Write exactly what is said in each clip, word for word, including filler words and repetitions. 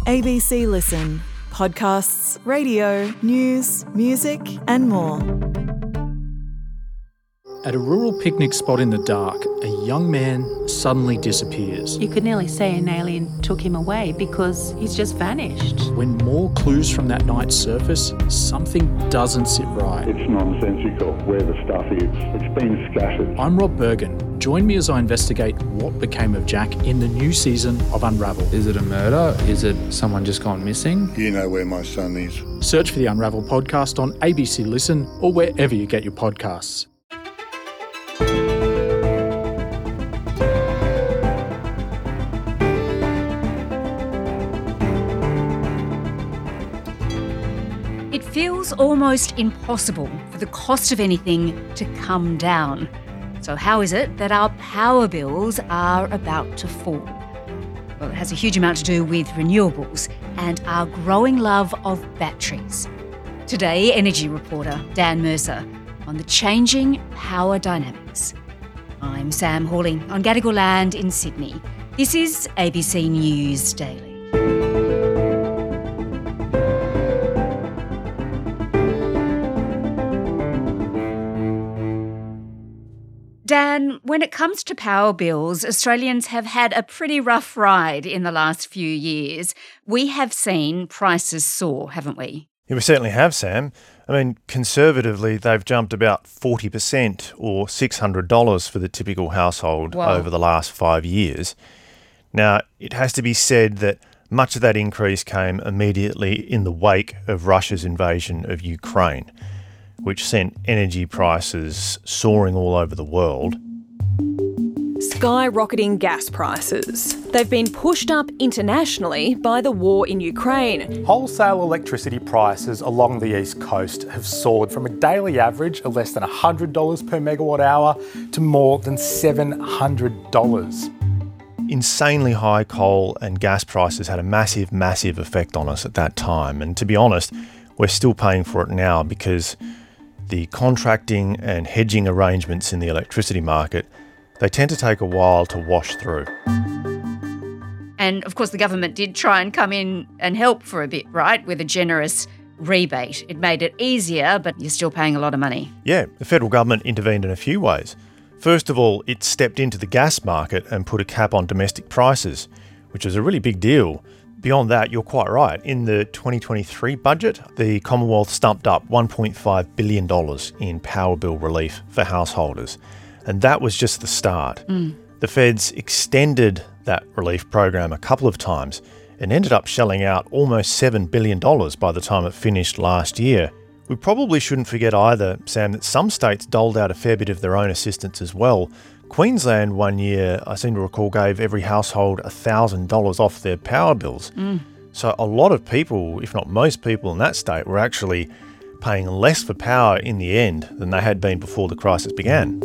A B C Listen. Podcasts, radio, news, music and more. At a rural picnic spot in the dark, a young man suddenly disappears. You could nearly say an alien took him away because he's just vanished. When more clues from that night surface, something doesn't sit right. It's nonsensical where the stuff is. It's been scattered. I'm Rob Bergen. Join me as I investigate what became of Jack in the new season of Unravel. Is it a murder? Is it someone just gone missing? You know where my son is. Search for the Unravel podcast on A B C Listen or wherever you get your podcasts. It feels almost impossible for the cost of anything to come down. So how is it that our power bills are about to fall? Well, it has a huge amount to do with renewables and our growing love of batteries. Today, energy reporter Dan Mercer on the changing power dynamics. I'm Sam Hawley on Gadigal land in Sydney. This is A B C News Daily. Dan, when it comes to power bills, Australians have had a pretty rough ride in the last few years. We have seen prices soar, haven't we? Yeah, we certainly have, Sam. I mean, conservatively, they've jumped about forty percent or six hundred dollars for the typical household Wow. over the last five years. Now, it has to be said that much of that increase came immediately in the wake of Russia's invasion of Ukraine, which sent energy prices soaring all over the world. Skyrocketing gas prices. They've been pushed up internationally by the war in Ukraine. Wholesale electricity prices along the east coast have soared from a daily average of less than one hundred dollars per megawatt hour to more than seven hundred dollars. Insanely high coal and gas prices had a massive, massive effect on us at that time. And to be honest, we're still paying for it now because the contracting and hedging arrangements in the electricity market, they tend to take a while to wash through. And of course, the government did try and come in and help for a bit, right, with a generous rebate. It made it easier, but you're still paying a lot of money. Yeah, the federal government intervened in a few ways. First of all, it stepped into the gas market and put a cap on domestic prices, which is a really big deal. Beyond that, you're quite right. In the twenty twenty-three budget, the Commonwealth stumped up one point five billion dollars in power bill relief for householders. And that was just the start. Mm. The feds extended that relief program a couple of times and ended up shelling out almost seven billion dollars by the time it finished last year. We probably shouldn't forget either, Sam, that some states doled out a fair bit of their own assistance as well. Queensland one year, I seem to recall, gave every household one thousand dollars off their power bills. Mm. So a lot of people, if not most people in that state, were actually paying less for power in the end than they had been before the crisis began.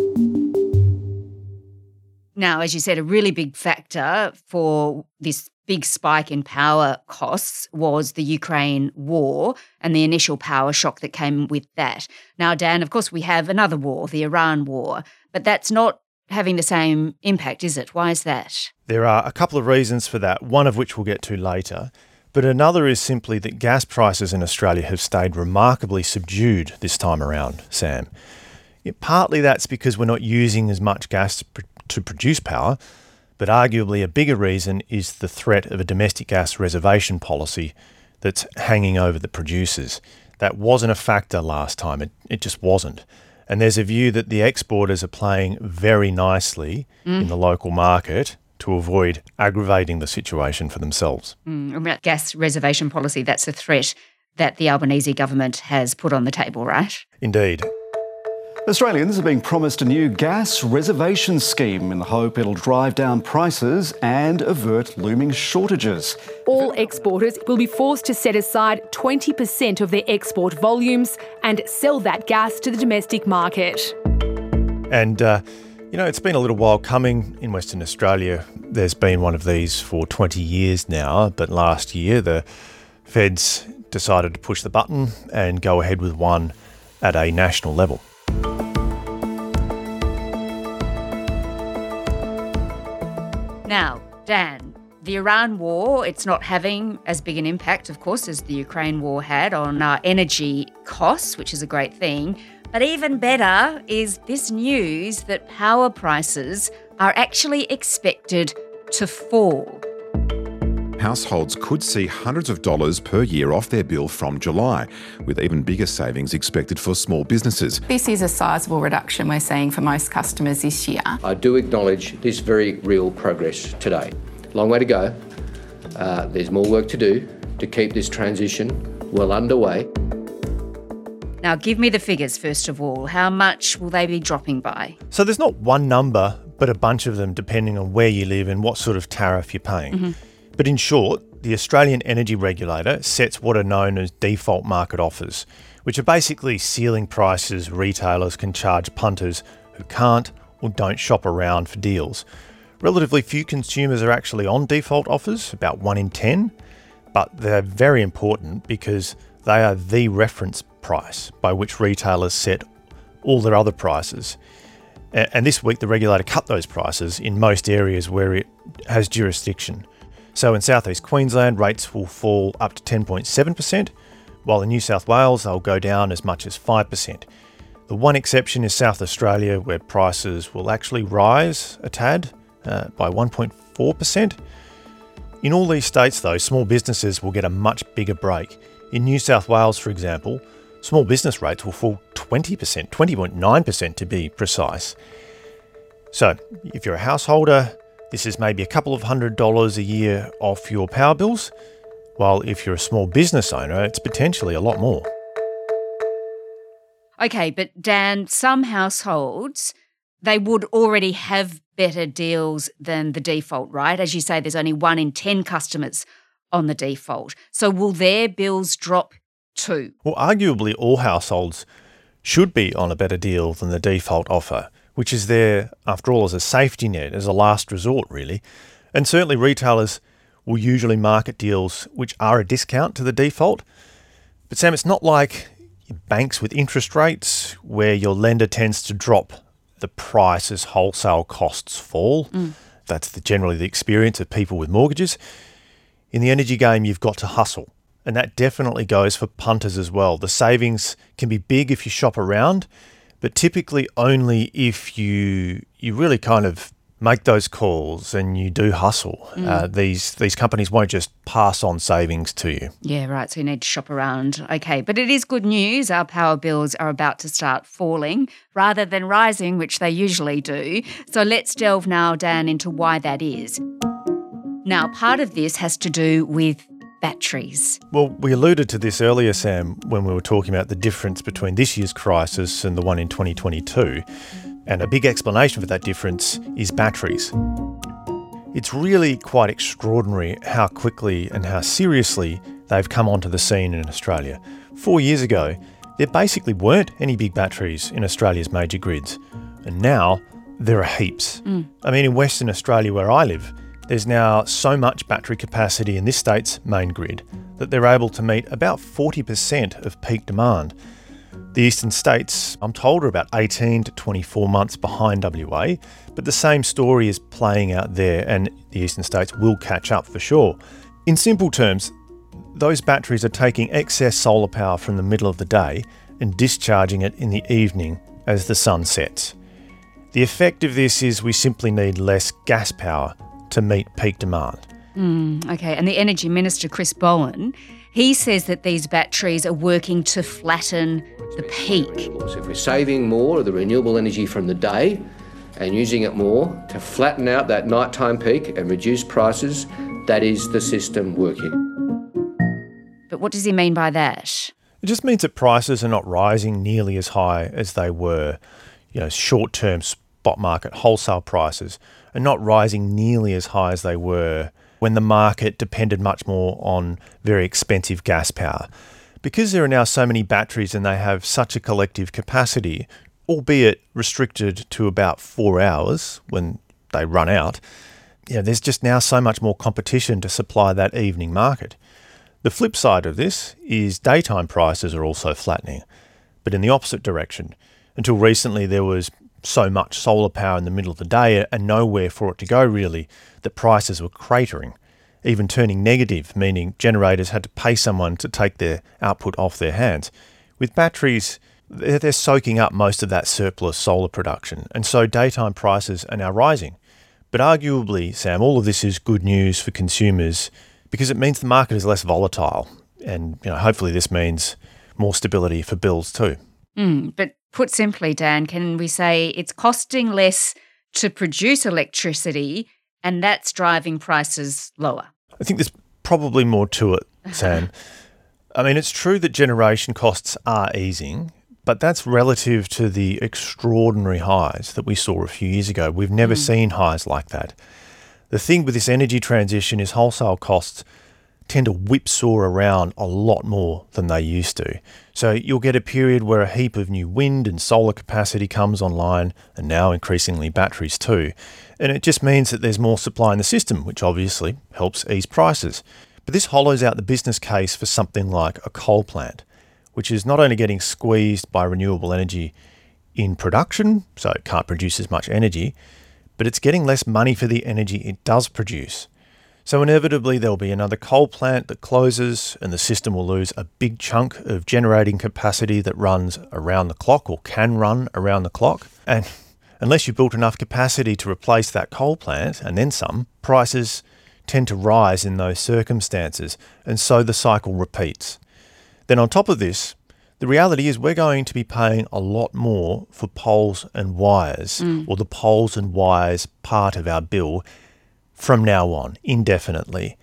Now, as you said, a really big factor for this big spike in power costs was the Ukraine war and the initial power shock that came with that. Now, Dan, of course, we have another war, the Iran war, but that's not having the same impact, is it? Why is that? There are a couple of reasons for that, one of which we'll get to later. But another is simply that gas prices in Australia have stayed remarkably subdued this time around, Sam. It, partly that's because we're not using as much gas to, pr- to produce power, but arguably a bigger reason is the threat of a domestic gas reservation policy that's hanging over the producers. That wasn't a factor last time, it, it just wasn't. And there's a view that the exporters are playing very nicely mm. in the local market to avoid aggravating the situation for themselves. Mm, about gas reservation policy, that's a threat that the Albanese government has put on the table, right? Indeed. Australians are being promised a new gas reservation scheme in the hope it'll drive down prices and avert looming shortages. All exporters will be forced to set aside twenty percent of their export volumes and sell that gas to the domestic market. And, uh, you know, it's been a little while coming in Western Australia. There's been one of these for twenty years now, but last year the feds decided to push the button and go ahead with one at a national level. Now, Dan, the Iran war, it's not having as big an impact, of course, as the Ukraine war had on our energy costs, which is a great thing. But even better is this news that power prices are actually expected to fall. Households could see hundreds of dollars per year off their bill from July, with even bigger savings expected for small businesses. This is a sizable reduction we're seeing for most customers this year. I do acknowledge this very real progress today. Long way to go. Uh, there's more work to do to keep this transition well underway. Now, give me the figures, first of all. How much will they be dropping by? So there's not one number, but a bunch of them depending on where you live and what sort of tariff you're paying. Mm-hmm. But in short, the Australian Energy Regulator sets what are known as default market offers, which are basically ceiling prices retailers can charge punters who can't or don't shop around for deals. Relatively few consumers are actually on default offers, about one in ten, but they're very important because they are the reference price by which retailers set all their other prices. And this week the regulator cut those prices in most areas where it has jurisdiction. So in South East Queensland, rates will fall up to ten point seven percent, while in New South Wales they'll go down as much as five percent. The one exception is South Australia, where prices will actually rise a tad, Uh, by one point four percent. In all these states, though, small businesses will get a much bigger break. In New South Wales, for example, small business rates will fall twenty percent, twenty point nine percent to be precise. So, if you're a householder, this is maybe a couple of hundred dollars a year off your power bills, while if you're a small business owner, it's potentially a lot more. Okay, but Dan, some households, they would already have better deals than the default, right? As you say, there's only one in ten customers on the default. So will their bills drop too? Well, arguably all households should be on a better deal than the default offer, which is there, after all, as a safety net, as a last resort, really. And certainly retailers will usually market deals which are a discount to the default. But Sam, it's not like banks with interest rates where your lender tends to drop the price as wholesale costs fall. Mm. That's the, generally the experience of people with mortgages. In the energy game, you've got to hustle. And that definitely goes for punters as well. The savings can be big if you shop around, but typically only if you you really kind of make those calls and you do hustle. Mm. Uh, these these companies won't just pass on savings to you. Yeah, right. So you need to shop around. Okay, but it is good news. Our power bills are about to start falling rather than rising, which they usually do. So let's delve now, Dan, into why that is. Now, part of this has to do with batteries. Well, we alluded to this earlier, Sam, when we were talking about the difference between this year's crisis and the one in twenty twenty-two. And a big explanation for that difference is batteries. It's really quite extraordinary how quickly and how seriously they've come onto the scene in Australia. Four years ago, there basically weren't any big batteries in Australia's major grids. And now, there are heaps. Mm. I mean, in Western Australia, where I live, there's now so much battery capacity in this state's main grid that they're able to meet about forty percent of peak demand. The eastern states, I'm told, are about eighteen to twenty-four months behind W A, but the same story is playing out there and the eastern states will catch up for sure. In simple terms, those batteries are taking excess solar power from the middle of the day and discharging it in the evening as the sun sets. The effect of this is we simply need less gas power to meet peak demand. Mm, okay, and the Energy Minister, Chris Bowen, he says that these batteries are working to flatten the peak. So if we're saving more of the renewable energy from the day and using it more to flatten out that nighttime peak and reduce prices, that is the system working. But what does he mean by that? It just means that prices are not rising nearly as high as they were. You know, short-term spot market wholesale prices are not rising nearly as high as they were when the market depended much more on very expensive gas power. Because there are now so many batteries and they have such a collective capacity, albeit restricted to about four hours when they run out, you know, there's just now so much more competition to supply that evening market. The flip side of this is daytime prices are also flattening, but in the opposite direction. Until recently, there was so much solar power in the middle of the day and nowhere for it to go really, that prices were cratering. even turning negative, meaning generators had to pay someone to take their output off their hands. With batteries, they're soaking up most of that surplus solar production, and so daytime prices are now rising. But arguably, Sam, all of this is good news for consumers because it means the market is less volatile, and you know, hopefully this means more stability for bills too. Mm, but put simply, Dan, can we say it's costing less to produce electricity and that's driving prices lower? I think there's probably more to it, Sam. I mean, it's true that generation costs are easing, but that's relative to the extraordinary highs that we saw a few years ago. We've never mm. seen highs like that. The thing with this energy transition is wholesale costs tend to whipsaw around a lot more than they used to. So you'll get a period where a heap of new wind and solar capacity comes online, and now increasingly batteries too. And it just means that there's more supply in the system, which obviously helps ease prices. But this hollows out the business case for something like a coal plant, which is not only getting squeezed by renewable energy in production, so it can't produce as much energy, but it's getting less money for the energy it does produce. So inevitably there'll be another coal plant that closes and the system will lose a big chunk of generating capacity that runs around the clock or can run around the clock. And unless you built enough capacity to replace that coal plant and then some, prices tend to rise in those circumstances, and so the cycle repeats. Then on top of this, the reality is we're going to be paying a lot more for poles and wires, mm. or the poles and wires part of our bill from now on, indefinitely.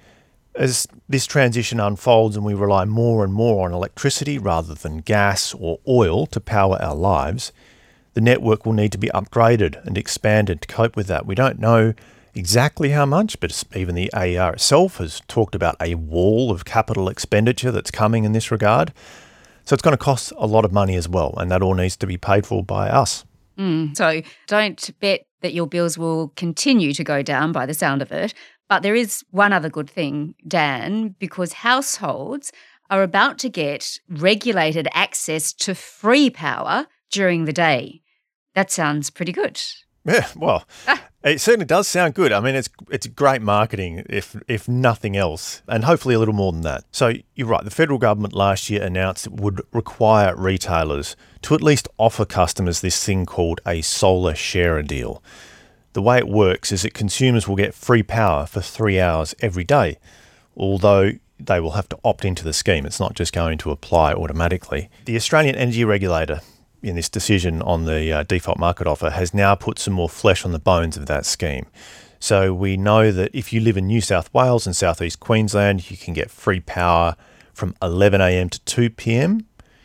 As this transition unfolds and we rely more and more on electricity rather than gas or oil to power our lives, the network will need to be upgraded and expanded to cope with that. We don't know exactly how much, but even the A E R itself has talked about a wall of capital expenditure that's coming in this regard. So it's going to cost a lot of money as well, and that all needs to be paid for by us. Mm, so don't bet that your bills will continue to go down by the sound of it. But there is one other good thing, Dan, because households are about to get regulated access to free power during the day. That sounds pretty good. Yeah, well, ah. It certainly does sound good. I mean, it's it's great marketing, if if nothing else, and hopefully a little more than that. So you're right, the federal government last year announced it would require retailers to at least offer customers this thing called a solar sharer deal. The way it works is that consumers will get free power for three hours every day, although they will have to opt into the scheme. It's not just going to apply automatically. The Australian Energy Regulator, in this decision on the uh, default market offer, has now put some more flesh on the bones of that scheme. So we know that if you live in New South Wales and southeast Queensland, you can get free power from eleven a.m. to two p.m.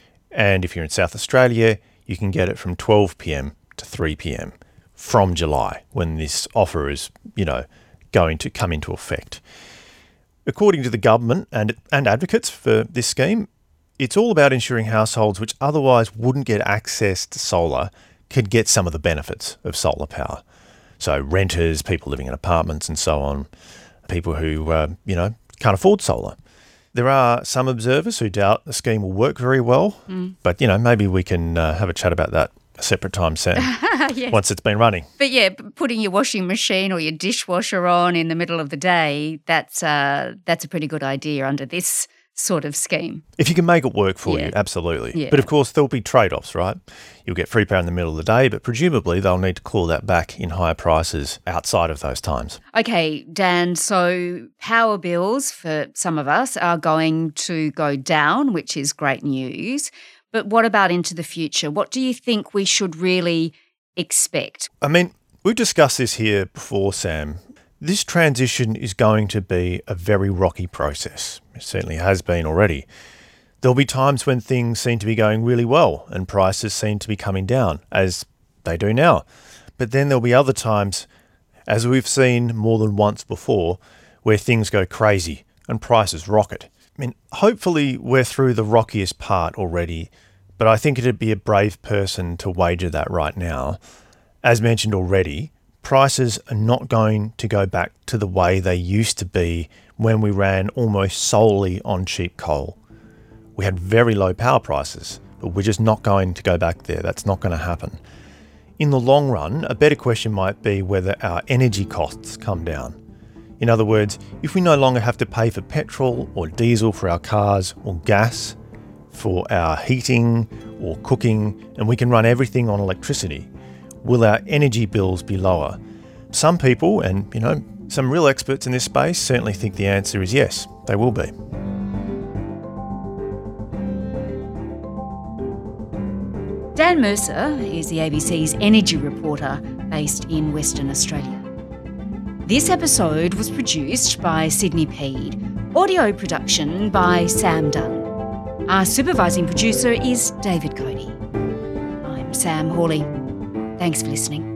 And if you're in South Australia, you can get it from twelve p.m. to three p.m. from July, when this offer is, you know, going to come into effect. According to the government and and advocates for this scheme, it's all about ensuring households which otherwise wouldn't get access to solar could get some of the benefits of solar power. So renters, people living in apartments and so on, people who, uh, you know, can't afford solar. There are some observers who doubt the scheme will work very well, mm. but, you know, maybe we can uh, have a chat about that a separate time, Sam, yes. once it's been running. But yeah, putting your washing machine or your dishwasher on in the middle of the day, that's uh, that's a pretty good idea under this sort of scheme. If you can make it work for yeah. you, absolutely. Yeah. But of course, there'll be trade-offs, right? You'll get free power in the middle of the day, but presumably they'll need to claw that back in higher prices outside of those times. Okay, Dan, so power bills for some of us are going to go down, which is great news. But what about into the future? What do you think we should really expect? I mean, we've discussed this here before, Sam. This transition is going to be a very rocky process. It certainly has been already. There'll be times when things seem to be going really well and prices seem to be coming down, as they do now. But then there'll be other times, as we've seen more than once before, where things go crazy and prices rocket. I mean, hopefully we're through the rockiest part already, but I think it'd be a brave person to wager that right now. As mentioned already, prices are not going to go back to the way they used to be when we ran almost solely on cheap coal. We had very low power prices, but we're just not going to go back there. That's not going to happen. In the long run, a better question might be whether our energy costs come down. In other words, if we no longer have to pay for petrol or diesel for our cars or gas for our heating or cooking, and we can run everything on electricity, will our energy bills be lower? Some people, and you know, some real experts in this space, certainly think the answer is yes, they will be. Dan Mercer is the A B C's energy reporter based in Western Australia. This episode was produced by Sydney Peed. Audio production by Sam Dunn. Our supervising producer is David Cody. I'm Sam Hawley. Thanks for listening.